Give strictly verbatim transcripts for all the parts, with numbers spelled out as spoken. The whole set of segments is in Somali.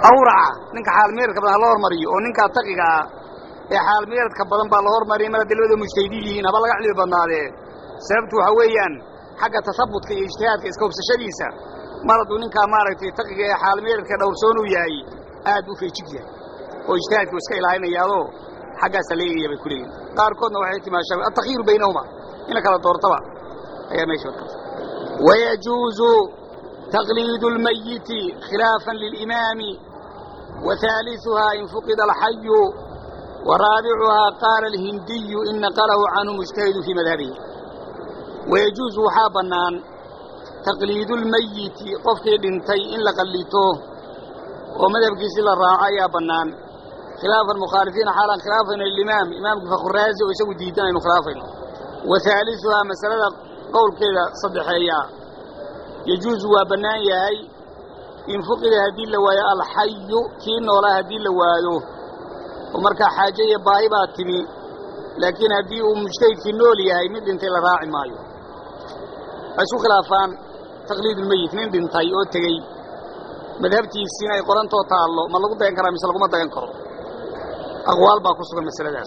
awraca ninka xaal meeradka badan loo hormariyo oo ninka taqiga ee xaal meeradka badan baa loo hormariyay mar dilwada mujtahidiin haba laga cilmi badnaadee sababtu waxa weeyaan xagga tasabbutka iyo ijtihaadka iska hubsashadiisa maradu ninka maaragtay taqiga ee xaal meeradka dhowrsoon u yahay aad u feejig yahay oo ijtihaadku iska ilaalinayaado xaggaas la leeyahay bay kuleeyeen qaar koodna waxay timaashaa at-takhiir baynahuma in kala doortaba ayaa meesha ka ويجوز تقليد الميت خلافا للإمام وثالثها إن فقد الحي ورابعها قال الهندي إن نقله عنه مجتهد في مذهبه ويجوز حابا تقليد الميت قفك بنتي إن لقليته ومذهب كيسل الراعي بنان خلاف المخالفين حالا خلافا للإمام إمام فخر الرازي ويسوي ديدان خلافين وثالثها مسألة قول كذا صدحية يجوز وبناياي إن فقد هذه اللوايا الحي كين ولا هذه اللوايا ومركا حاجية بايباتني لكن هذه مجتهد في النولي هاي مد انت لراعي مايو أشو خلافان تقليد الميت من دنتاي او تغي مذهبتي السيناء قرآن توتا الله ما لقد ينكرها مثل لقد ما ينكره أقوال باقصة المسألة داس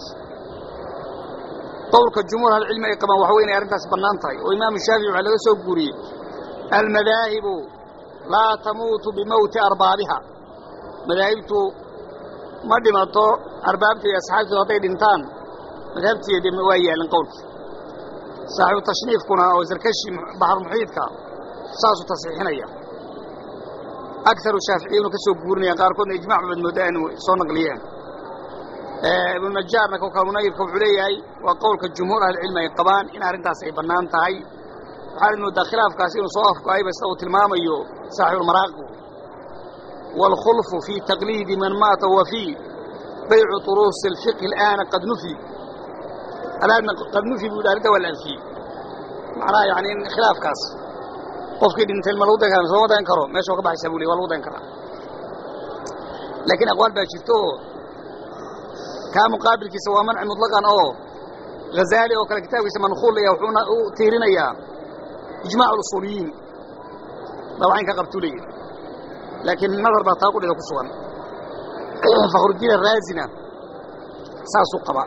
قولك الجمهور العلم كما وحوين أرنتاس بنانتاي وإمام الشافعي على سوق قوري المذاهب لا تموت بموت أربابها مذاهبته مدمتو أربابتي أصحابتي وطيد انتان مذهبتي دموية لنقولك صاحب التصنيف كنا أو زركشي بحر محيطك ساسو تصحيحين أكثر الشافعيين كسوق قورني قاركون إجماع من مدان وصنق ليان ابن النجار نكو كالمنير كوعليهي وقولك الجمهور أهل العلم يقبان إن أرنتاس أي بنانتاي وحال إنه داخلاف كاسين وصوافك أي بس أو تلماميو صاحب المراقب والخلف في تقليد من مات وفيه بيع طروس الفقه الآن قد نفي الآن قد نفي بذلك ولا في معناه يعني خلاف كاس قفك انت الملوضة كان سوى ينكره ما شو قبح يسابوا لي والوضع ينكره لكن أقوال باشتوه كان مقابل كي سوى منع مطلقا أو غزالي أو كان كتاب يسمى نخول لي وحونا تيرين إياه إجماع الأصوليين طبعا كقبتوا لي لكن النظر بطاقل إذا كسوان فخر الدين الرازنة ساسو قبع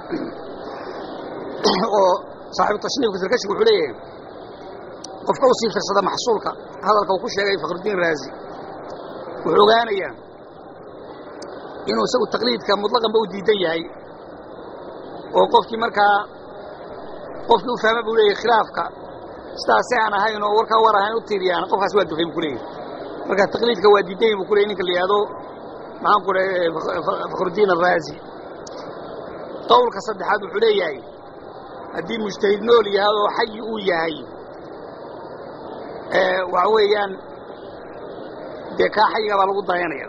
وصاحب التصنيف كثير كشف وحليه قف قوسي في الصدى محصولك هذا القوكوش يا فخر الدين الرازي وحوغانيا إنه سوى التقليد كان مطلقا بودي ديهي وقفك مركا قفك وفهم بوليه خلافك استاسعنا هاي إنه وركا ورا هاي وطيريان قفها سوى الدفين بكوليه مركا التقليد كوادي ديهي بكوليه إنك اللي هذا معهم قول فخر الدين الرازي قولك صدح هذا الحليه الدين مجتهد نولي هذا حي أوياهي اه وعويان ديكا حي قبل الضيانية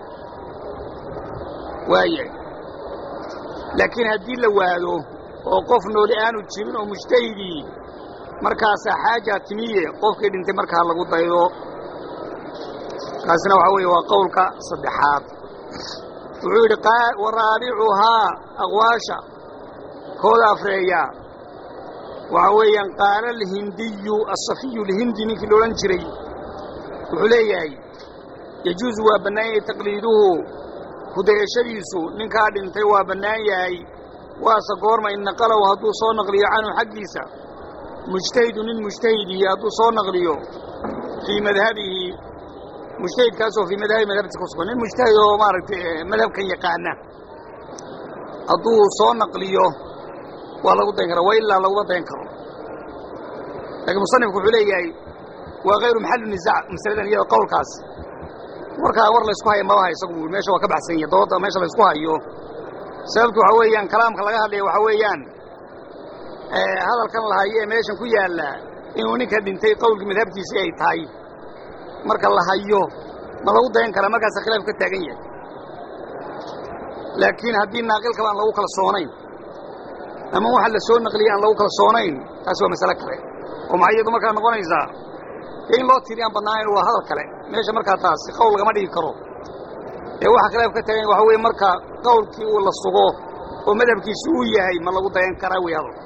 وايعي لكن هدين لواده وقفنا لآن وتشمين ومجتهدي مركز حاجة تمية قف كده انت مركز لغو ضيضو قاسنا وحوي وقولك صدحات وعود قال ورابعها أغواشا كودا فريا وحويا قال الهندي الصفي الهندي نكي لولنجري وحلياي يجوز وبناي تقليده هدايا شريسو ننكاد انتي وبناياي واسا قورما إن نقله هدو صو نغلي عنه حقيسا مجتهد من مجتهدي هدو صو نغليو في مذهبه مجتهد كاسو في مذهب مذهب تكسكون المجتهد هو مارك مذهب كان يقعنا هدو صو نغليو ولا بد ينكره وإلا لو بد ينكره لكن مصنف كحولياي وغير محل النزاع مسألة هي قول كاس marka war la isku hayo ma wahay isagu meesha waa ka baxsan yahay dooda meesha la isku hayo sababtu waxa weeyaan kalaamka laga hadlayo waxa weeyaan ee hadalkan la hayo meeshan ku yaala inuu ninka dhintay qowlka madhabtiisa ay tahay marka la hayo ma lagu dayn kara markaas khilaaf ka taagan yahay laakiin haddii naaqilka baan lagu kala soonayn ama waxa la soo naqliyay aan lagu kala soonayn taas waa mas'ala kale oo maxay marka noqonaysaa in loo tiriyaan banaan waa hadal kale meesha marka taas qowl lagama dhigi karo ee waxa khilaaf ka taagan waxa weey marka qowlkii uu la sugo oo madhabkiisu uu yahay ma lagu dayan karaa way hadal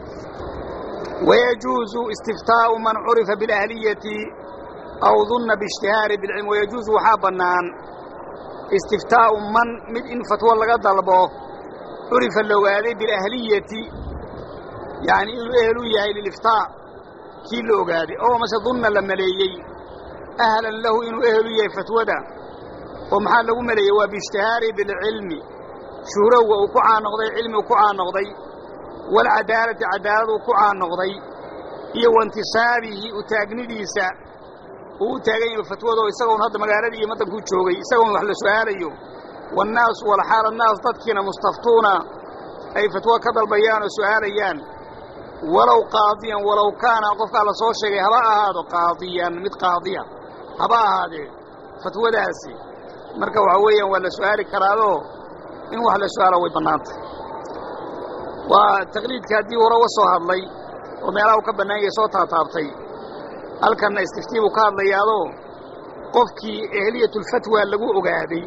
ويجوز استفتاء من عرف بالأهلية أو ظن باشتهار بالعلم ويجوز حابنان استفتاء من من إن فتوى لغا دلبو عرف اللوغادي بالأهلية يعني إنه أهلية للإفتاء كي اللوغادي أو ما ظن لما ليي أهلا له إنه أهلية فتوى ده ومحال له مليه وباشتهاره بالعلم شهره وكعا نقضي علم وكعا نقضي والعدالة عدالة وكعا نقضي إيه وانتصابه وتاقنيديسا وتاقين الفتوى ده يساقون هذا مقالة إيه مدن كو جوغي يساقون وحل سؤاليه والناس والحال الناس تدكين مستفتون أي فتوى كذا البيان وسؤاليان ولو قاضيا ولو كان قفك على صوشي هباء هذا قاضيا مد قاضيا هباء هذا فتوى داسي marka waxa weeyaan wala su'aali karaado in wax la su'aalo way banaantay waa taqliidka hadii hore wa soo hadlay oo meelaha ka banaanay soo taataabtay halkan istiftiibu ka hadlayaado qofkii ehliyatul fatwa lagu ogaaday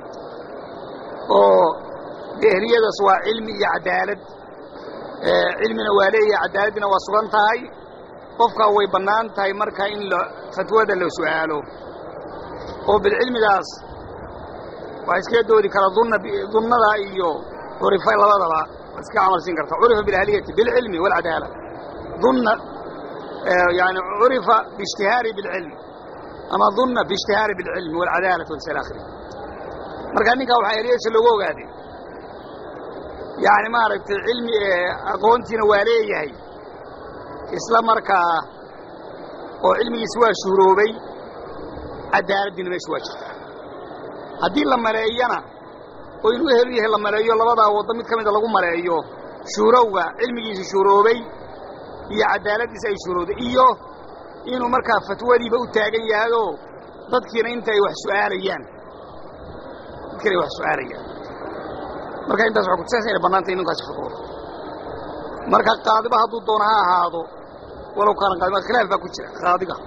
oo ehliyadaas waa cilmi iyo cadaalad ee cilmina waa leeyahay cadaaladina waa sugan tahay qofka way banaan tahay marka in la fatwada la su'aalo oo bil cilmidaas وإسكي دوري كلا ظن ظن ذا إيو عرف إلا هذا لا إسكي عمل سين كرتا عرف بالأهلية بالعلم والعدالة ظن آه يعني عرف باشتهاري بالعلم أما ظن باشتهاري بالعلم والعدالة والسلام آخره مركاني كاو حيالية سلوغو قادي يعني ما عرفت العلم أقونتي نواليه هي إسلام مركا وعلمي يسوى شهروبي عدالة دين ما يسوى شهر haddii la mareeyana oo inuu helo yahay la mareeyo labada wada mid kamid lagu mareeyo shuurowga cilmigiisa shuuroobay iyo cadaaladiisa ay shuurooday iyo inuu markaa fatwadiiba u taagan yahay oo dadkiina inta ay wax su'aalayaan dadkiina wax su'aalayaan marka intaas waxa ku tusaysaa banaanta inuu kaas fatwo marka qaadiba hadduu doono ha ahaado walow kaan qaadiba khilaaf ba ku jira qaadiga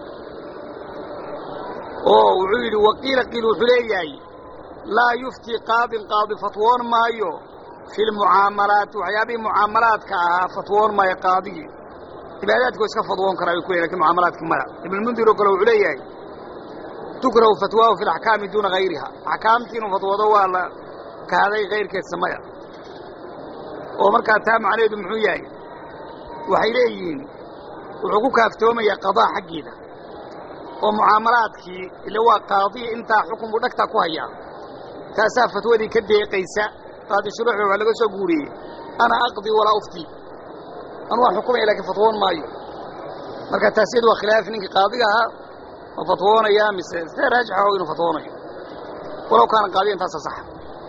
oo wuxuu yiri waqiila qilu xuleeyay la yufti qaadi qaadi fatwoon maayo fil muamalat waxyaabi muamalaadka ah fatwoon maayo qaadi ibaadaadku iska fatwoon karaa ku yeelay muamalaadka mara ibn mundir oo kale wuxuu leeyahay tukrahu fatwa fi al-ahkam duna ghayriha ahkaamtiina fatwada waa la kaaday gheyrkeed samaya oo marka taa macnaheedu muxuu yahay waxay leeyihiin wuxuu ku kaaftoomaya qadaa xaqiida ومعاملاتكي اللي هو قاضي انت حكم بدكتا ku haya taasa fatwadi ka deeqaysa qaadi shuruuc waxa laga soo guuriyay ana aqdi wala ufti ana wax xukumay laakiin fatwoon maayo marka taasiid waa khilaaf ninka qaadiga ah oo fatwoonaya mise rajaxa oo inuu fatwoonayo walaw kaan qaadi inta sax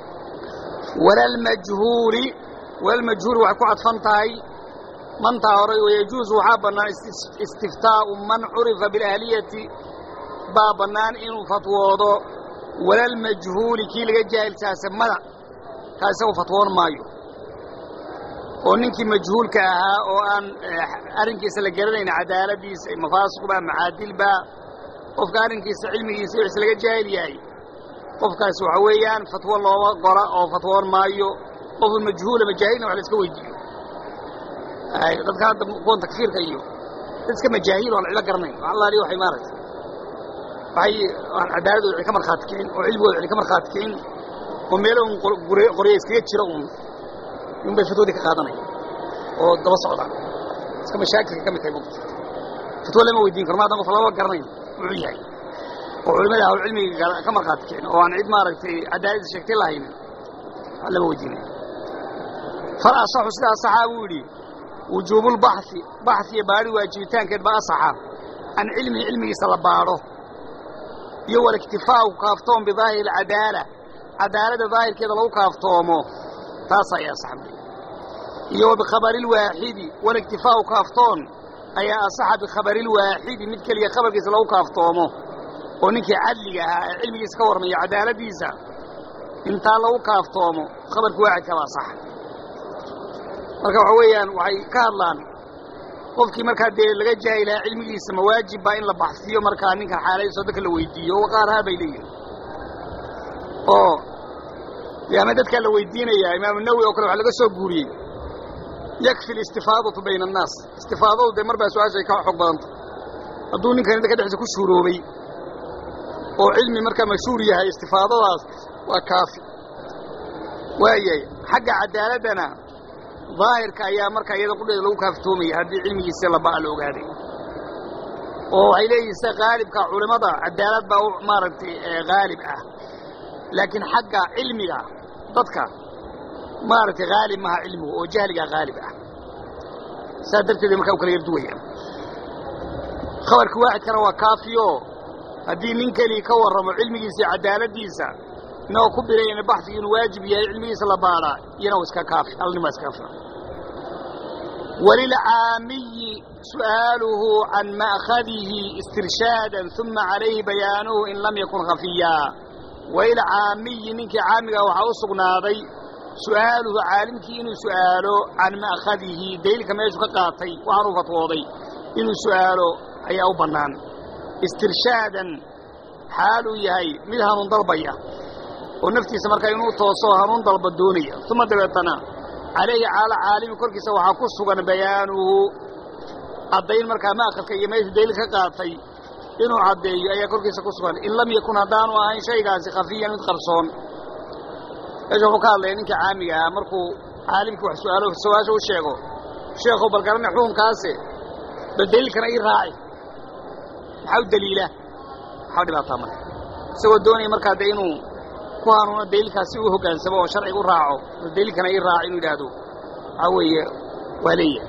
wala al majhul wal majhul waxa ku cadfan tahay من تهري ويجوز وحابنا استفتاء من عرف بالأهلية بابنان إنه فتوضو ولا المجهول كي لغا جاهل تاسمنا كاسو فتوان مايو وننكي مجهول كاها وان أرنكي سلقرين عدالة ديس مفاسق با معادل با وفك أرنكي سعلمي يسير سلقا جاهل ياي وفك سوحويان فتوى الله قراء أو فتوان مايو وفك المجهول مجاهلين وعلى سكوي جيو أي قد كانت قوان تكفير كأيو تسكى مجاهيل وعلى علا قرنين والله ليه وحي مارس وحي عدالة وعلي كمر خاتكين وعلم وعلي كمر خاتكين وميلهم قريس كيت شرعون يوم بيفتوا ديك قادني ودبا صعدا تسكى مشاكل كمي كيبوت فتوى لما ويدين كرمادا وفلاوة قرنين وعليهي وعلماء العلمي كمر خاتكين وعن عيد مارك في عدالة الشكتين الله هنا لما ويدين فلا صح سلا صحابولي وجوب البحث بحث يباري واجبتان كده بقى صحة عن علمي علمي سلباره يو الاكتفاء وكافتون بظاهر العدالة عدالة ظاهر كده لو كافتومه تاسع يا صاحبي يو بخبر الواحد والاكتفاء وكافتون أي أصح بخبر الواحد مثل يا خبر كده لو كافتومه ونكي عدلها علمي يسكور من عدالة ديزا انت لو كافتومه خبرك واحد كما صح marka waxa weeyaan waxay ka hadlaan qofkii marka dee laga jaahilaa cilmigiisa ma waajib baa in la baxsiyo marka ninka xaalayso dadka la weydiiyo waqaar ha bay leeyihiin oo yaama dadka la weydiinaya imaam an-nawawi oo kale waxa laga soo guuriyay yakfi al-istifaadatu bayna an-nas istifaadadu de marba su'aashay ka xog badan hadduu ninkan inta ka dhaxaysa ku shuuroobay وعلمي مركا مشهور يهي استفاضة وكافي وهي حق عدالتنا ظاهر كأيام مركا يقول لو كافتومي هذه علمي يسير بقى له هذه وإليه غالب كعلماء عدالات بقى مارت غالب أه لكن حق علمي ضدك مارت غالب مع علمه وجهل غالب أه سادرت ذي مركا وكل يردوية خبرك واحد كروا كافيو هذه منك لي كورم علمي يسي عدالة ديسا إنه كبير يعني بحث إنه واجب يا علمي يسلا بارا ينوس كافي أو نماس كافي وللعامي سؤاله عن مأخذه استرشادا ثم عليه بيانه إن لم يكن خفيا وإلى عامي منك عامي أو حوصق ناضي سؤاله عالمك إنه سؤاله عن مأخذه ديلك ما يشك قاطي وعرفت وضي إنه سؤاله أي أو بنان استرشادا حاله يهي منها نضربية ونفتي سمركا ينو توصوها نضرب الدونية ثم دبتنا عليه على عالم كل سوى حكسه بيانه الدين مركا ما أخذ كي يميز ديلك قاطي إنه عدي أي كل كسوى إن لم يكن هدان وأي شيء قاسي خفيا من خرصون أجل قال لي إنك عامي مركو عالمك وحسؤاله سواشه وشيخه شيخه بالقرن حوم كاسي بالدليل كان أي راعي حاول دليله حاول لا طمع سوى الدوني مركا دينه كوانونا الدليل كاسيوه كان سبوه شرعي وراعه الدليل كان أي راعي ندادو عوية ولية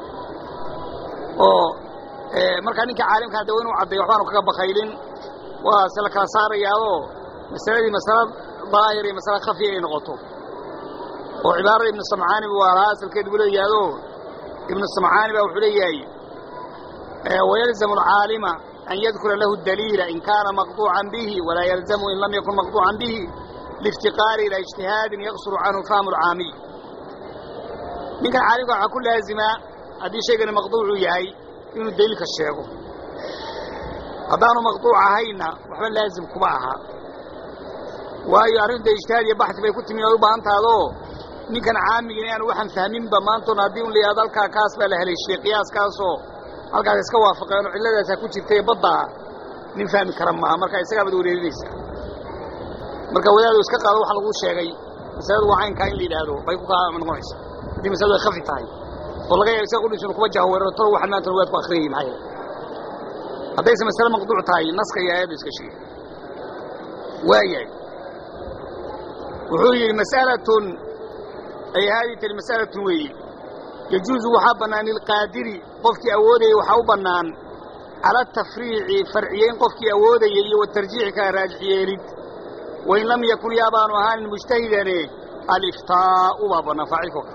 oo ee marka ninka caalimka hadda inuu cadeeyo waxaan kaga bakhaylin waa sala kala saarayado masaladii masalad daahiri masala khafiya ay noqoto oo cibaaro ibn sam'aani waa raasalkeed uu leeyahay ibn sam'aani baa wuxuu leeyahay ee ويلزم العالم أن يذكر له الدليل إن كان مقطوعا به ولا يلزم إن لم يكن مقطوعا به لافتقار إلى اجتهاد يقصر عنه فهم العامي من كان عالم على كل لازمة هذه شيء مقطوع ياي إنه دليل كشيء هذا مقطوع هينا وحنا لازم كباها وهي أريد اجتهاد يبحث بيكون من يوبا أنت هذا من كان عامي يعني وحن فاهمين بمانتو نادين لي هذا الكاس بله الشيء قياس كاسو halkaas iska waafaqeen ciladaas ku jirtay badda nin fahmi karam ma marka isaga bad wareeraysa marka wadaadu iska qaado waxa lagu sheegay masaladu waa caynka in liidaado bay ku ka noqonaysa hadii masaladu khafi tahay oo laga yaabo isagu inuu ku wajaho weerarto waxa maanta waad ku akhriyay maxay hadayse mas'ala maqduuc tahay naska iyo ayadu iska sheegay waayay wuxuu yiri mas'alatun ay hadii mas'alatun weey يجوز وحبنا للقادر قفك أودي وحوبنا على التفريع فرعيين قفك أودي والترجيع كراجعين وإن لم يكن يابان وهان المجتهد الإفتاء وابنا فعيكك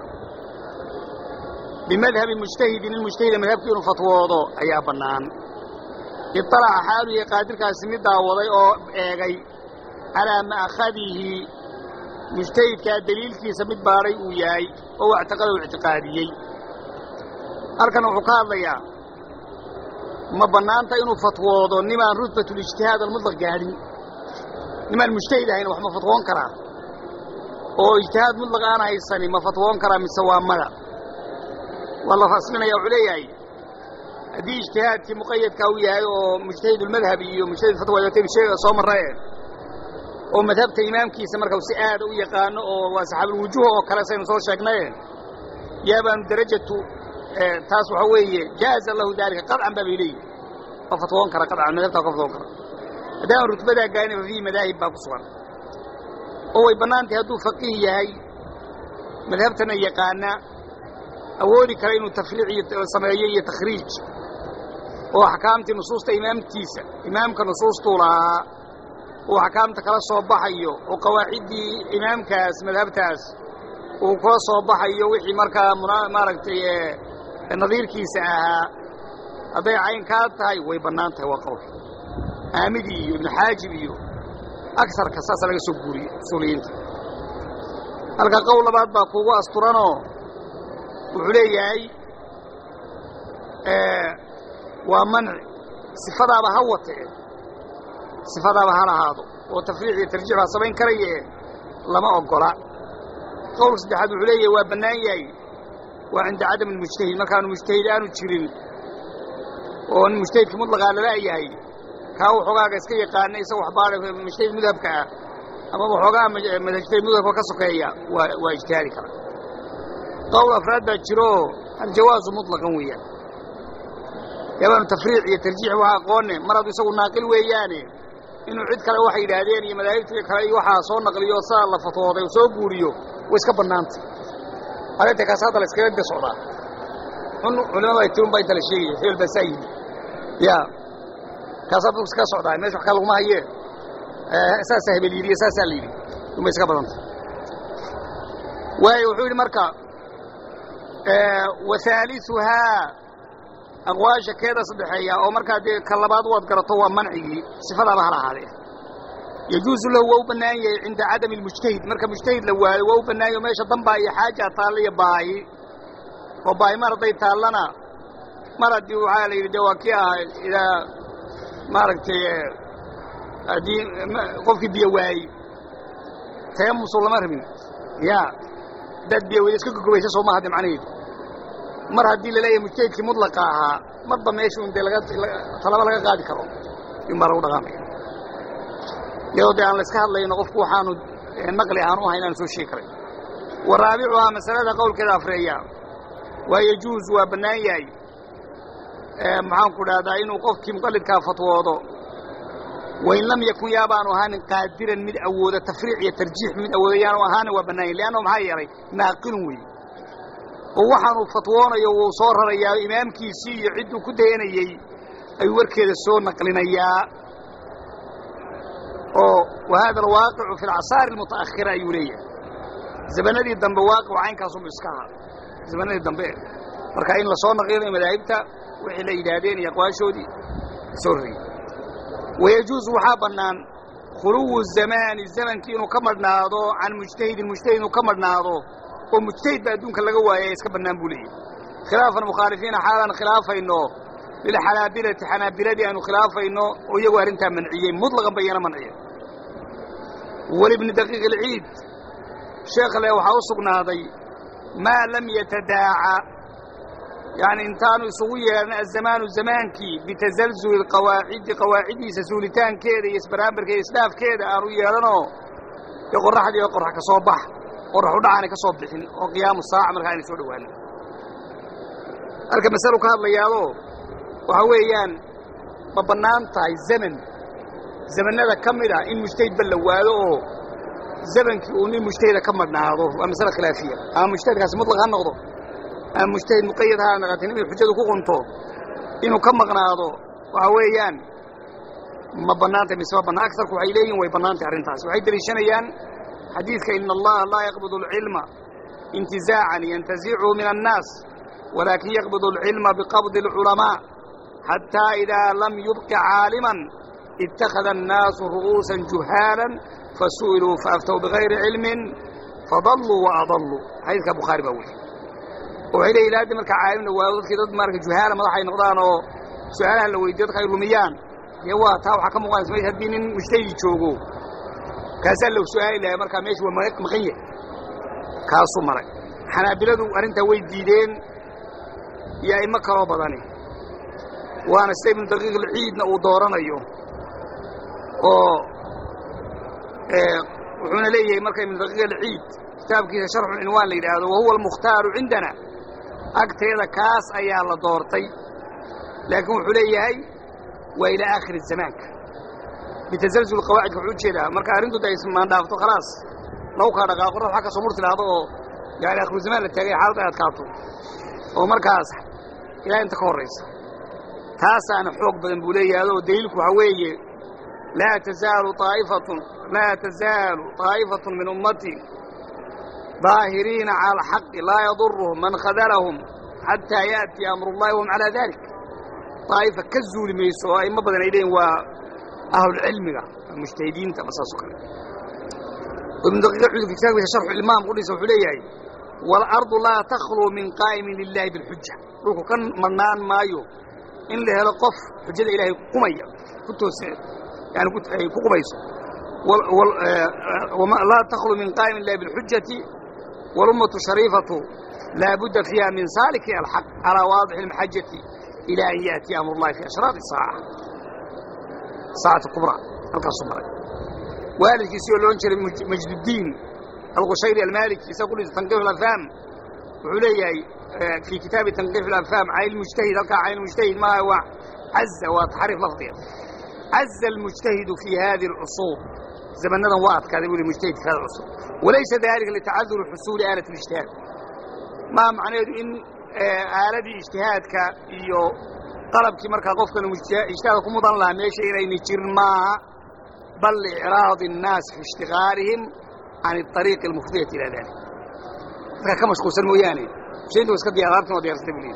بمذهب المجتهد المجتهد مذهب كيون فتوضو أي أبنان اطلع حاله قادر كاسمد وضي أغي على ما أخذه مجتهد كدليل في سميت باري وياي هو اعتقاده الاعتقادي أركن عقاد ليا ما بنانتا إنه فتوضو نما رتبة الاجتهاد المطلق جاهلين نما المجتهد هنا وحما فتوان كرا أو اجتهاد مطلق أنا هيساني ما فتوان كرا من سوام ملا والله فاصلنا يا علياي دي اجتهاد في مقيد كوياي ومجتهد المذهبي ومجتهد الفتوى يتم شيء صوم الرأي ومذهبت إمامك سمرك وسئاد ويقان وصحاب الوجوه وكراسين وصول شاكنين يابان درجة تاسو حوية جاز الله ذلك قطعا بابيلي ففتوان كرا قطعا مذهبتها وفتوان كرا دائما رتبة قاينة في مذاهب باقصوان هو يبنانتي هدو فقيه هاي مذهبتنا يقانا أولي كرينو تفريعي صمعيي تخريج وحكامتي نصوص إمام تيسا إمامك نصوص طولها وحكامت كلا صوبحيو وقواعدي إمام كاس مذهب تاس وكلا صوبحيو وحي مركا ماركتي النظير كيساها أضيع عين كاتهاي ويبنانتها وقوي آمدي وابن حاجبيو أكثر كساسة لك سبوري سولينت ألقى قول بعد باقوة أسطرانو وحلياي آه ومنع صفة بهوته صفة بهذا هذا وتفريع ترجيعها صبين كريه لما أقوله قول سبحان عليه وبنايي وعند عدم المجتهد ما كانوا مجتهدان وتشرين والمجتهد مطلق على رأيه كاو حقاق اسكي قانا يسوي حبار مجتهد مذهب كا أما حقاق مجتهد مذهب كسكية واجتهادي كلا قول أفراد بتشرو الجواز مطلقا وياه يبان تفريع يترجيح وعقونه مرض يسوي ناقل وياني إنه عد كلا واحد هذين يملاك كلا واحد صون نقل يوصل لفتوضة وسوق بوريو ويسكب النانت هذا تكاسات الاسكيلات بصعدة إنه علماء يتون بيت الشيء حيل بسيء يا كاسات وسكا صعدة الناس حكوا ما هي أساسه باليدي أساسه الليدي ثم يسكب النانت ويحول مركا وثالثها أقواش كذا صدحية أو مركا كلبات وذكرتوا منعي صفة ظهر هذه يجوز له وبناي عند عدم المجتهد مركا مجتهد له وبناي وماشي ضمبا أي حاجة طالية باي وباي مرضي طالنا مرض يعالي دواكيها إذا مرض دي قفك بيواي تيمس ولا مرمي يا دad biyo way iska gogobeysa Soomaaliya macnaheedu mar hadii la leeyahay mujtahidkii mudlaqa ahaa marba meeshu inta laga talaba laga qaadi karo in mar uu dhaqamay iyadoo aan la iska hadlayno qofku waxaanu naqli ahaan u haynaan soo sheekay waraabicuha masalada qowlkeeda afreeya waa yajuuz waa banaayay ee maxaan ku dhahdaa inuu qofkii muqallidka fatwoodo وإن لم يكن يابان وهان قادرا من أود تفريع يترجيح من أوديان وهان وبناين لأنهم هايري ناقلوي ووحن فتوانا يوصور يا إمام كيسي يعدوا كدين يي أي وركي السور نقلنا يا وهذا الواقع في العصار المتأخرة يوريا زبنا دي الدنب واقع وعين كاسم إسكاها زبنا دي الدنب مركاين لصور نقلنا ملايبتا وحيلا إدادين يقواشو دي سوري ويجوز وحابنا خلو الزمان الزمن كينو كمرناضو عن مجتهد المجتهد كمرناضو ومجتهد بدون كلا جوا يسكبنا نقولي خلاف المخالفين حالا خلافا إنه للحنابلة حنابلة دي أنه خلافا إنه ويجوا رنتا منعيين مطلقا بينا منعيين ولابن دقيق العيد شيخ له وحوصقنا هذا ما لم يتداعى يعني انتانو يسويه الزمان والزمان كي بتزلزل القواعد قواعدي سسولتان كده يسبرامبر كده يسلاف كده أرويه لنو يقول راح دي يقول راح كصوبح ورح ودعاني كصوبحين وقيام الساعة من غير سودوا هنا أركب مسألة كهذا ليالو وهويان ببنان تاي الزمن زمن هذا كمرة إن مجتهد باللوالو زمن كي وني مجتهد كمرنا هذا ومسألة خلافية أنا مجتهد كاس مطلق هالنقطة المجتهد مقيد هذا نغاتين من الحجة كوكونتو إنه كم مغناضو وهويان ما بنانته بسبب بنا أكثر كوعيلين ويبنانته عرنتاس وعيد ريشانيان حديثك إن الله لا يقبض العلم انتزاعا ينتزعه من الناس ولكن يقبض العلم بقبض العلماء حتى إذا لم يبق عالما اتخذ الناس رؤوسا جهالا فسئلوا فأفتوا بغير علم فضلوا وأضلوا حديثك بخاري بأول وعليه إلى أدم الكعائم ووضع كده مارك جهالة مضحي نقضانه سؤالها لو يديد خير رميان يوا تاو حكم وقال اسمه الدين مجتهد يشوقوه كاسال لو سؤال إلى مركا ماشي ومرك مخيّة كاسو مرك حنابلدو أرنت ويديدين يا إما كرابضاني وأنا استيب من دقيق العيد نقو دورنا يوم وحنا ليه مركا من دقيق العيد كتاب كذا شرح العنوان لي هذا وهو المختار عندنا أكتر كاس أيها الله دورتي لكن حليه وإلى آخر الزمان بتزلزل القواعد كحوج كذا مركا أرندو ده اسم ما دافته خلاص لو كان قاقر حكى صمرت لهذا يعني آخر الزمان التاريخ حالته يتكاطو ومركا أصح إلى أنت كوريس تاسع أنا حوق بدن بوليه هذا ودليلك وحويه لا تزال طائفة لا تزال طائفة من أمتي ظاهرين على الحق لا يضرهم من خذلهم حتى يأتي أمر الله وهم على ذلك طائفة كزوا لميسوا أي ما بدنا إليهم وأهل العلم المجتهدين تبصصوا ومن دقيقة في كتاب شرح الإمام قل سوف ليه والأرض لا تخلو من قائم لله بالحجة روحوا كان منان مايو إن له لقف حجة إلهي قمية كنتوا يعني كنت قميس وما لا تخلو من قائم الله بالحجة والأمة الشريفة لا بد فيها من سالك الحق على واضح المحجة إلى أن يأتي أمر الله في أشراط الساعة ساعة الكبرى القصمرة والد كيسيو لونشر مجد الدين القشيري المالكي يقول تنقيح الأفهام وعلي في كتاب تنقيح الأفهام عين المجتهد ألقى عين المجتهد ما هو عز وتحريف لفظية عز المجتهد في هذه العصور زمننا واحد كان يقول المجتهد في هذا العصور وليس ذلك لتعذر حصول آلة الاجتهاد ما معناه إن آلة الاجتهاد كيو طلب كي مركا قفك الاجتهاد كمضان لها ماشي إلى نجر معها بل إعراض الناس في اشتغالهم عن الطريق المفضية إلى ذلك كما شخص الموياني شيء انتو اسكت دياراتنا وديارتنا بلين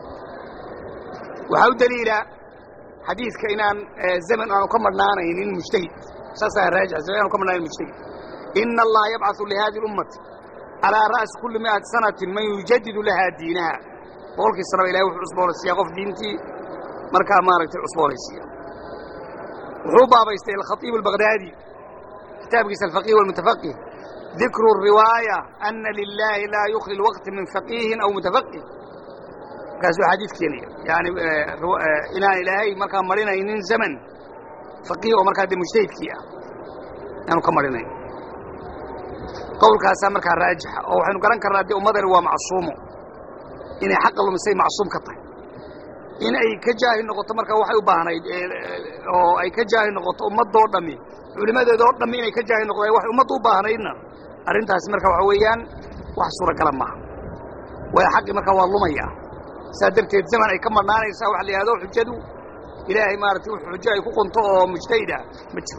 وحاول دليل حديث كإنان الزمن أنا كمرنا أنا إن المجتهد ساسا الراجع الزمن أنا كمرنا المجتهد إن الله يبعث لهذه الأمة على رأس كل مئة سنة من يجدد لها دينها وقولك السلام إلهي وفي الأسبوع السياق في دينتي مركا مارك الأسبوع السياق وحوبا بيستيل الخطيب البغدادي كتاب قيس الفقيه والمتفقه ذكر الرواية أن لله لا يخلي الوقت من فقيه أو متفقه كاسو حديث كيني يعني إنا إلهي مركا مرينا إنين زمن فقيه ومركا دي مجتهد كيا يعني كمرينا قول كاسا مركا راجحة أو حين قران كرا دي أمضر هو معصومه إني حق الله مسيح معصوم كطي إن أي كجاه النقطة مركا وحي وباهنا أو أي كجاه النقطة أمض دور دمي ولماذا دور دمي إني كجاه النقطة وحي أمض وباهنا إنا أرنتها سمركا وحويان وحصورة كلام معه ويا حق مركا والله سادرت الزمن أي كم نانا يساوي على هذا وحجدوا إلهي ما رتوح حجاء يكون طوه مجتهدا مجتهد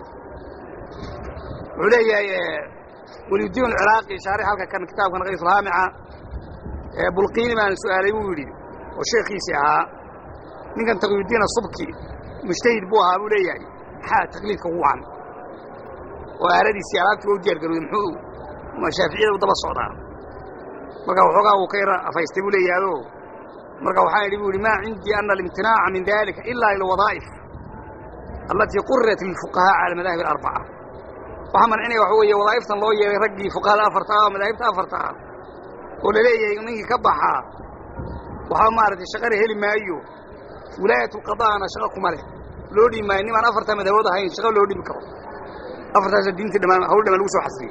علي وليدين العراقي شارح هذا كان كتاب كان غير الهامعة بلقيني من السؤال يقولي والشيخ يسعى من كان تقول الدين الصبكي مجتهد بوها ولي حا تقليد كوعا وأرادي السيارات وجير قالوا يمحوه ما شافعيه وضبط الصعداء وقالوا حقا وكيرا فيستيبوا لي هذا مرقا وحايل يقول ما عندي أن الامتناع من ذلك إلا إلى الوظائف التي قررت للفقهاء على المذاهب الأربعة وحمن عني وحوية وظائف الله يرقي فقهاء أفرتها ومذاهب أفرتها قول لي يغنيه كبحها وحمارة الشغل هلي ما أيو ولاية القضاء أنا شغلكم عليه لودي ما إني ما أنا أفرتها مذاهبها هاي شغل لودي بكرة أفرتها الدين كده ما هقول لما لوسوا حسري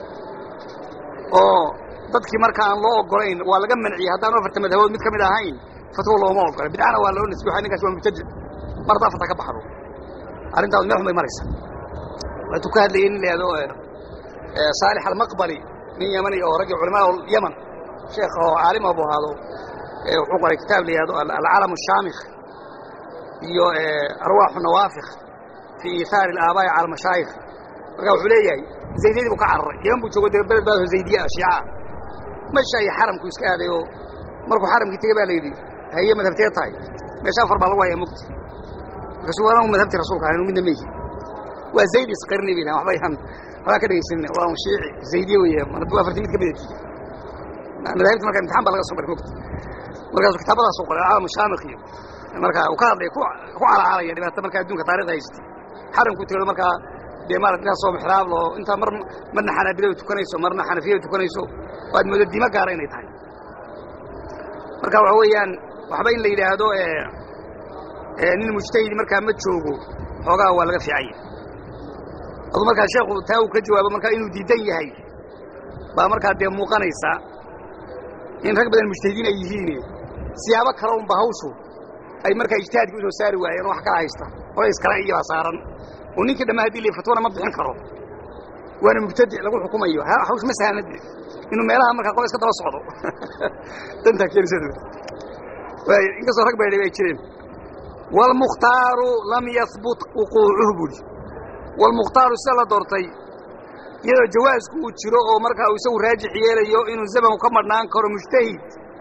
أوه dadkii marka aan loo ogolayn waa laga manciyay hadaan afarta madaxweyne mid kamid ahayn fatwo looma ogolay bidcana waa loo nisbiyo ninkaas waa mubtadi marda fata ka baxro arintaas meel xumay maraysa way tu ka hadlayeen leedo ee Salih al-Maqbari min Yamani oo rag culimo Yaman sheekh oo caalim abu hado ee wuxuu qoray kitaab leedo al-Alam al-Shamikh iyo arwaax nawafikh fi ithar al-aba'i ala al-mashayikh wuxuu leeyahay zaydiyadu ka carray yan buu joogo dalbad baa zaydiya ashiya ماشي حرم كويس كذا يو مركو حرم كتير باليدي هي مذهبتي طاي ماشي أفر بالله يا مكت رسول الله مذهبت رسولك عنه من دميه وزيد يسقرني بينا وحبا يهم ولا كده يسمى والله شيعي زيدي ويا مرة بقى فرتميت كبيرتي مذهبت مركا امتحان بالله صبر مكت مركا كتاب الله سوق العالم الشامخي مركا وكاد يكو كو على عالي يعني مركا بدون كتاريخ هيستي حرم كتير مركا ديمارة ناس صوب حراب له أنت مر مرنا حنابلة وتكنيسو مرنا حنفية وتكنيسو وقد مدد دي ما قارين يتعين مركا وحويان وحبين لي هذا إن المجتهد مركا متشوقه حقا هو لغا في عين أظن مركا شيخ تاو كجواب مركا إنه ديدي هاي بقى مركا دي موقانيسا إن رقبة المجتهدين أيهيني سيابا كراون بهوسو أي مركا اجتهاد يقولوا ساري وعين وحكا عايستا ويس كرائي وصارا ونيك لما هذه اللي فتوانا ما بحين كرو وانا مبتدئ لقول حكومة ايوه حوش مسها ندي انه ميلها مركا قويس كده وصعدوا تنتهى كير سيدو انقصوا رقبة اللي بيكرين والمختار لم يثبت وقوعه بولي والمختار السالة دورتي يلو جواز كو تشيرو مركا ويسو راجح يليو انه الزمن وكمر نانكرو مجتهد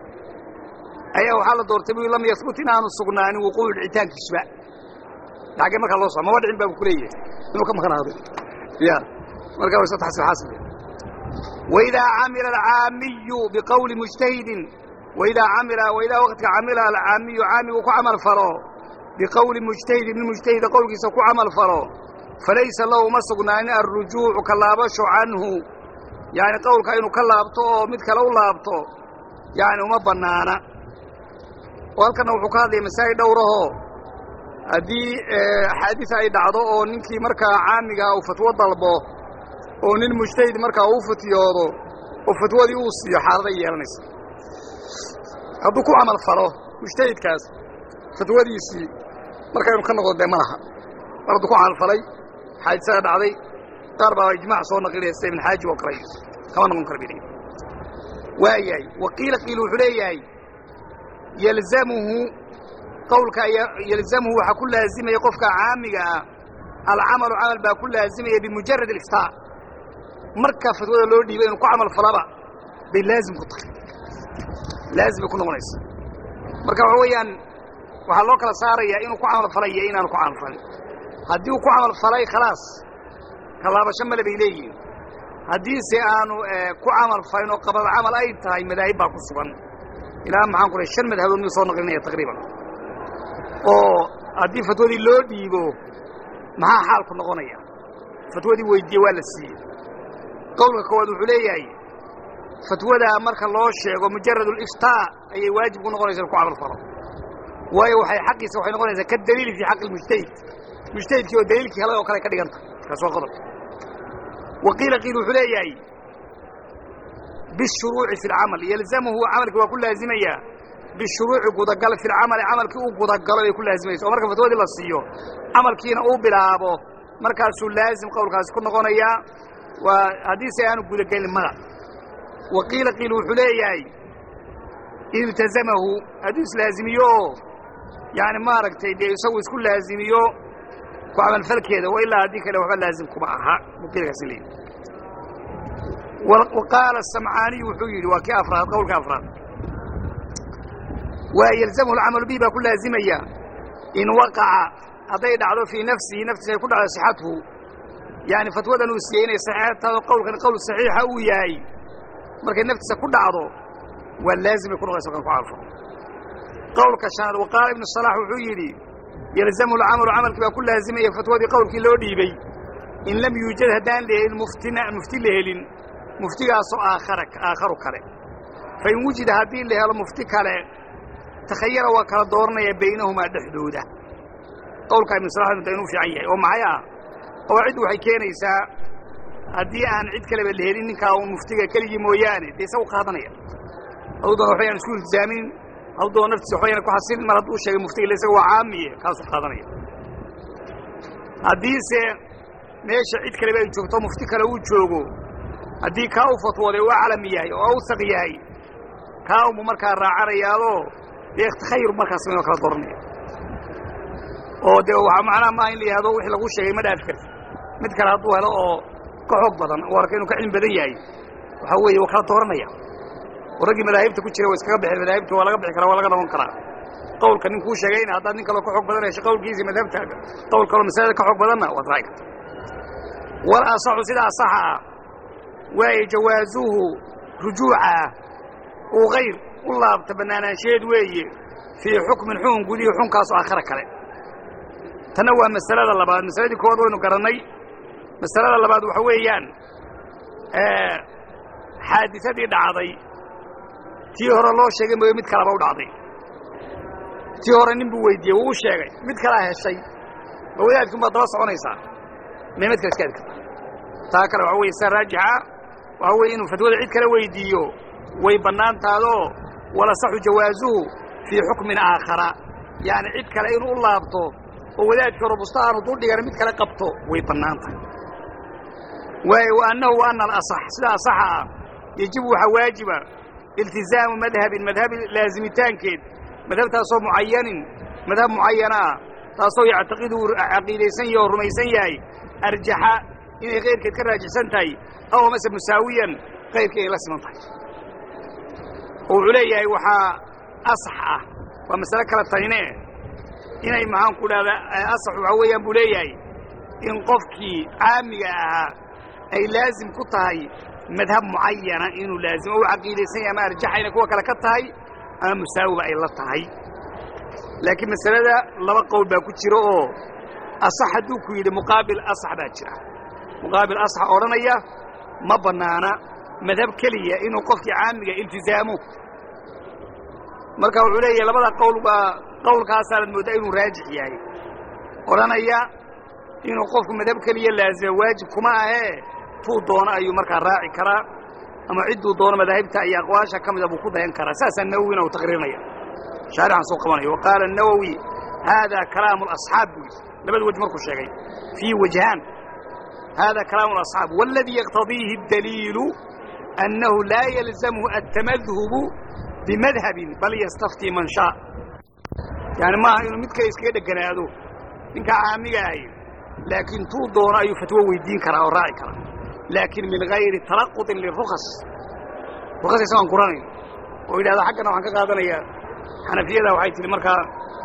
ايوه حالة دورتي لم يثبت انه السقناني وقوع العتان كشباء لكن ما كان الله صار ما ودع باب كلية إنه كم كان هذا يا مركب وسط حسب حسب وإذا عمل العامي بقول مجتهد وإذا عمل وإذا وقت عمل العامي عامي وكعمل فرا بقول مجتهد من مجتهد قولك سكو عمل فرا فليس له مسقنا أن الرجوع كلابش عنه يعني قولك إنه كلابته مثل لو لابته يعني وما بنانا وهل كان وحكا هذه مسائل دوره haddii axaadiis ay dhacdo oo ninkii markaa caamiga uu fatwo dalbo oo nin mujtahid markaa uu fatiyoodo oo fatwadii uu siiyo xaaladay yeelanaysa hadduu ku camal falo mujtahidkaas fatwadiisii markaynu ka noqdo dee ma laha mar hadduu ku camal falay xaadiisada dhacday qaar baa ijmaac soo naqlinaya sida ibn xaaji oo kale kama noqon kara bidhi waayahay waqiila qiil wuxuu leeyahay yalzamuhu qowlka yalzamuhu waxaa ku laazimaya qofka caamiga ah alcamalu camal baa ku laazimaya bimujarad aliftaa marka fatwada loo dhiibay inuu ku camal falaba bay laazim ku tahay laazim bay ku noqonaysa marka waxa weeyaan waxaa loo kala saarayaa inuu ku camal falay iyo inaanu ku camal falin haddii uu ku camal falay khalaas kalaabasho male bay leeyihiin haddiise aanu ku camal falin oo qabad camal ay tahay madaahib baa ku sugan ilaa maxaan ku lehay shan madhabood miyuu soo naqlinaya taqriiban oo haddii fatwadii loo dhiibo maxaa xaalku noqonaya fatwadii weydiiye waa la siiyey qowlka koowaad wuxuu leeyahay fatwadaa marka loo sheego mujarad aliftaa ayay waajib ku noqonaysa in ku camal falo waayo waxay xaqiisa waxay noqonaysaa ka daliili fii xaqi lmujtahid mujtahidkii oo daliilkii helay oo kale ka dhiganta kaas waa qodob waqiila qiil wuxuu leeyahay bishuruuci fi lcamal yalzamuhu camalkii waa ku laazimayaa bishuruuci gudagal fi lcamali camalkii uu gudagalo bay ku laazimaysa oo marka fatwadii la siiyo camalkiina uu bilaabo markaasuu laazim qowlkaasi ku noqonayaa waa haddiise aanu gudagelin mada waqiila qiil wuxuu leeyahay iltazamahu hadduu islaazimiyo oo yani maaragtay dee isagu isku laazimiyo ku camalfalkeeda wa ilaa haddii kale waxba laazim kuma aha waqiilkaasi leeyahy وقال السمعاني وحيري وكي أفراد قولك أفراد ويلزمه العمل به بكل لازمية إن وقع أضيد عضو في نفسه نفسه يكون على صحته يعني فتوى نوسيين صحيحة هذا القول كان قول صحيح أو ياي مركا نفسه كل عضو واللازم يكون غير سكن عارفه قولك شان وقال ابن الصلاح وحيري يلزمه العمل عمل بكل لازمية فتوى دي قولك لو ديبي إن لم يوجد هدان له المفتنا المفتي لهلين muftigaaso aakhara aakharu kale fain wujida haddii la helo mufti kale takhayara waa kala dooranaya baynahumaa dhexdooda qowlkaa ibnu salax inta inuu fiican yahay oo maxay ah qawaaciddu waxay keenaysaa haddii aan cid kaleba la helin ninkaa uun muftiga keligii mooyaane dee isagu qaadanaya hadduu doona waxbayaan isku iltizaamin hadduu doona naftiisa waxbayaan ku xasilin mar hadduu sheegay muftiga ila isaga waa caamiye kaasuu qaadanaya haddiise meesha cid kaleba ay joogto mufti kale uu joogo haddii kaa u fatwooday u aclam yahay oo awsaq yahay kaa umu markaa raacanayaadoo dee khayr markaas inoo kala dooranaya oo dee waxaa macnaha maaha in la yihahdo wixii lagu sheegay ma dhaafi karti mid kale hadduu helo oo ka xoog badan oo arka inuu ka cilmi badan yahay waxaa weeye waa kala dooranaya oo raggii madaahibta ku jira waa iskaga bixin madaahibta waa laga bixi karaa waa laga noqon karaa qowlka ninkuu sheegayna haddaad nin kaloo ka xoog badan hesho qowlkiisa madhabtaaga qowl kaloo masalada ka xoog badanna waad raaci karta wal asaxu sida asaxa ah waayo jawaasuhu rujuuca uu hayr u laabta bannaanaansheed weeye fii xukmin xukun gudihi xukunkaasoo aakhara kale tanna waa masalada labaad masaladii koowaad waynu garannay masalada labaad waxa weeyaan xaadisadii dhacday tii hore loo sheegay mooye mid kaleba u dhacday tii hore nin buu weydiiyey wuu u sheegay mid kalaa heshay ma wadaadkin baad daba soconaysaa may mid kale iska adi karta taa kale waxa weye sa raajixa waxa weeye inuu fatwada cid kale weydiiyo way bannaan taadoo walasaxu jawaasuhu fii xukmin aakhara yaani cid kale inuu u laabto oo wadaadkii robusta aanu dul dhigana mid kale qabto way bannaan tahay waayo wa annahu wa anna alasax sida asaxa ah yajibu waxaa waajiba iltizaamu madhabin madhabi laazimitaankeed madhabtaasoo mucayanin madhab mucayana ah taasoo yactaqidu caqiidaysan yahay oo rumaysan yahay arjaxa inay kayrkeed ka raajixsan tahay aw mase musaawiyan kayrka inay la siman tahay oo wuxuu leeyahay waxaa asax ah waa masale kala tayne inay maxaan ku dhahda asax waxaa weeyaan buu leeyahay in qofkii caamiga ahaa ay laazim ku tahay madhab mucayana inuu laazimo u caqiidaysan yahay ama arjaxayna kuwa kale ka tahay ama musaawiba ay la tahay laakiin masalada laba qowl baa ku jira oo asax hadduu ku yidhi muqaabil asax baa jira muqaabil asax odhanaya ma bannaana madhab keliya inuu qofkii caamiga iltizaamo marka wuxuu leeyahay labada qowl baa qowlkaasaanad mooddaa inuu raajix yahay odhanaya inuu qofku madhab keliya laazima waajib kuma ahee tuu doono ayuu markaa raaci karaa ama cidduu doono madaahibta iyo aqwaasha ka mida buu ku dayan karaa saasaa nawowina uu taqriirinaya shaarixan soo qabanayo wa qaala الnawowi hada kalaamu اlasxaab buu yidhi labada wej markuu sheegay fii wajhaan hada kalaamu اlasxaab waladii yaqtadiihi اdaliilu annahu laa yalzamhu aلtamadhubu bimadhabin bal yastaftii man shaa yani maaha inuu mid kale iskaga dheganaado ninkaa caamiga ahay laakiin tuu doono ayuu fatwo weydiin karaa oo raaci karaa laakiin min hayri talaquطin lirukas rukas isagoon kuranayn oo yidhahda xaggana waxaan ka qaadanayaa xanafiyada waxay tihi markaa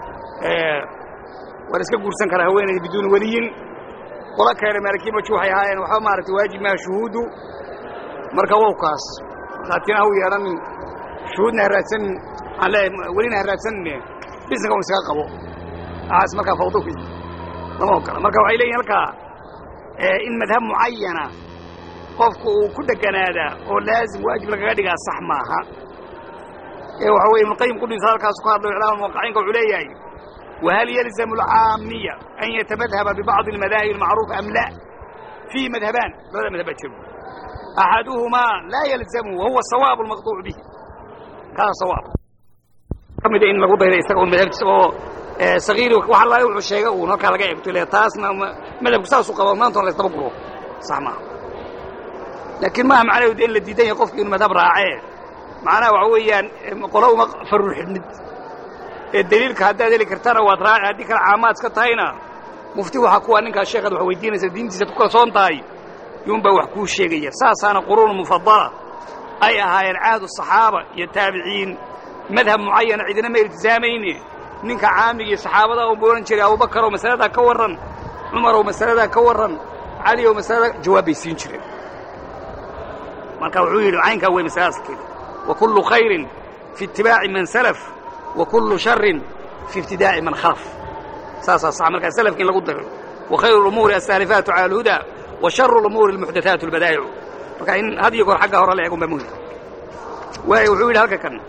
waan iska guursan karaa haweenayda biduuni weliyin qola keena maalikii maju waxay ahaayeen waxba maaragtay waajib maha shuhuudu marka wow kaas markhaatina haw yeedhanin shuhuudna ha raadsanin waxaan leeyahay welina ha raadsanine bisinka un isaga qabo aas markaa fawdo ku yii lama ogola marka waxay leeyihin halkaa in madhab mucayana qofku uu ku deganaadaa oo laazim waajib lagaga dhigaa sax maaha ee waxa weye ibnuqayim qudhiisa halkaasu ka hadlayo iclaam almuwaqqiciinka wuxuu leeyahay wahal yalzamu alcaamiya an yatamadhaba bibacdi almadaahib almacruufa am la fii madhabaan labada madhab baa jiro axaduhumaa laa yalzamu wahuwa sawaabu almaqduucu bihi kaasa sawaab ka mida in lagu dayda isaga un madhabtiisa oo sagiiri wax allaale wuxuu sheegay uun halkaa laga eegto le taasna madhabku saasuu qaba maantona la isdaba guro sax maaha laakiin maaha macnaheedu in la diidan yahay qofki inuu madhab raacee macnaha waxa weeyaan qolo uma farul xidhnid ee daliilka haddaad heli kartana waad raaci haddii kale caamaad iska tahayna mufti waxaa kuwa ninkaas sheekhaad wax weydiinaysa diintiisa ku kalsoon tahay yuunbaa wax kuu sheegaya saasaana quruun mufadala ay ahaayeen cahdu saxaaba iyo taabiciin madhab mucayana cidina ma iltizaamayne ninka caamiga iyo saxaabada u ohan jiray abubakar oo masaladaa ka warran cumar oo masaladaa ka warran cali oo masaladaa jawaab bay siin jireen marka wuxuu yidhi caynkaa wey masaladaas keeda wa kullu khayrin fi itibaaci man salaf wa kullu sharrin fi ibtidaa'i man khalaf saasaa sax markaa salafka in lagu daro wa khayru lumuuri asaalifaatu cala alhudaa wa sharu lumuuri almuxdathaatu albadaa'icu marka in had iyo goor xagga hore la eegun baa muhim waayo wuxuu yidhi halka kan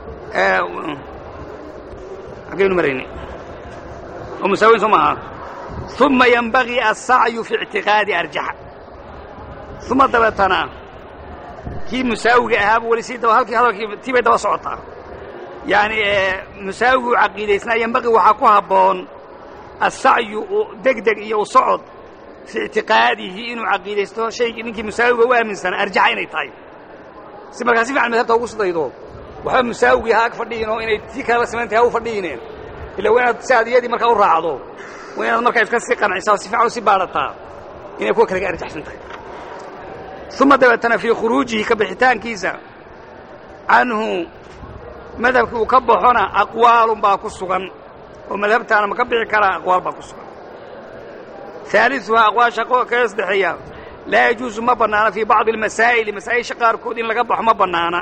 حقين مريني ومساوين ثم ثم ينبغي السعي في اعتقاد أرجح ثم دبتنا كي مساوي أهاب ولسيد وهالكي هذا تبي دوا صعطة يعني مساوي عقيدتنا ينبغي وحقها بون السعي دق دق يوصعد في اعتقاده إنه عقيدته شيء إنك مساوي وامن سنة أرجح إني طيب سمع كاسيف عن مذهب توقص ضيضه waxaa musaawiga haag fadhiinoo inay tii kala samayntahay u fadhiineen ila wanaad saadiyadii markaa u raacdo wanaad markaa iska sii qancisaa si fiican u sii baarataa inay kuwa kale arjaxsan tahay thumma dabatana fi khuruujihi ka bixitaankiisa anhu madhabka uu ka baxona aqwaalun baa ku sugan oo madhabtaana ma ka bixi karaa aqwaal baa ku sugan ثالثها aqwaasha ka saddexeeya laa yajuusu ma banaana fi bacdi almasaa'il masaa'isha qaarkood in laga baxo ma banaana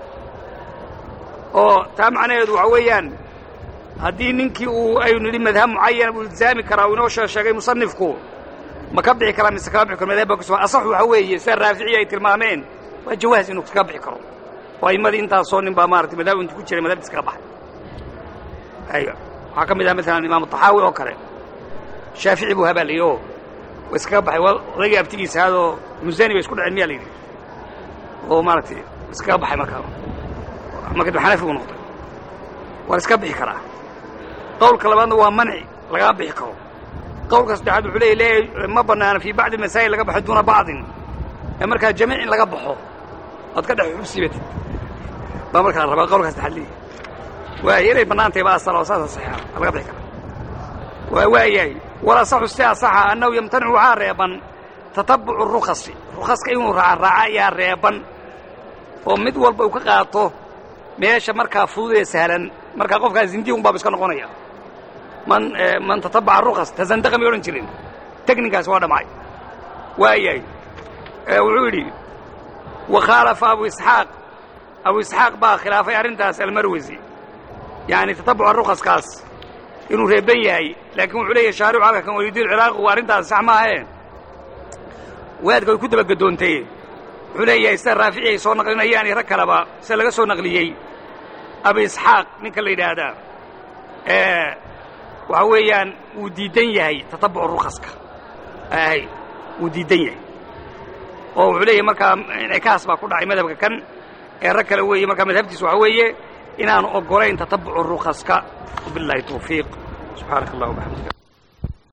oo taa macnaheedu waxa weeyaan haddii ninkii uu aynu nidhi madhab mucayana buu iltizaami karaa uu inoo sheegay musanifku ma ka bixi karaa mise kama bixi karo madhab baa ku sugan asax waxa weeye sida raaficiyi ay tilmaameen waa jawaaz inuu kaga bixi karo oo a'imadii intaasoo nin baa maaragtay madhab intu ku jiray madhabtiis kaga baxay aywa waxaa ka mid ah maalan imaam taxaawi oo kale shaafici buu habaaliyey oo wa iskaga baxay odaygii abtigiisa haadoo musani bay isku dhaceen miyaa la yidhi oo maaragtay iskaga baxay markaa marka dib xanafi uu noqday waa iska bixi karaa qowlka labaadna waa manci laga bixi karo qowlka saddexaad wuxuu leeyahay ma banaana fi bacdi masaa'il laga baxo duuna bacdin ee markaa jamiic in laga baxo aad ka dhex xubsibatid baa markaa la rabaa qowlka saddexaad leeyahay waa inay bannaantahay baa asal oo saasa saxiixa laga bixi karaa waa waayahay wala saxu si asaxa annahu yamtanicu waxaa reeban tatabucu rukhasi rukhaska inuu raaca raaca ayaa reeban oo mid walba uu ka qaato meesha markaa fudud ee sahlan markaa qofkaa zindi un baaba iska noqonaya man man tatabaca rukhas tazandaqa may odhan jirin tekninkaas waa dhamcay waayahay wuxuu yidhi wakhaalafa abu isxaaq abu isxaaq baa khilaafay arrintaas almarwasi yani tatabuca rukhaskaas inuu reeban yahay laakiin wuxuu leeyahay shaaricu halka kan walidiin ciraaqi waa arrintaas sax maahee waadka way ku dabagadoontay wuxuu leeyahay sida raafici ay soo naqlinayaan iyo rag kaleba sida laga soo naqliyey abi isxaaq ninka la yidhaahdaa waxa weeyaan uu diidan yahay tatabbuc rukhaska ay uu diidan yahay oo wuxuu leeyahay markaa inkaas baa ku dhacay madhabka kan ee rag kale weeye markaa madhabtiisu waxa weeye inaanu ogolayn tatabbuc rukhaska billahi tawfiiq subhanaka allahumma wa bihamdika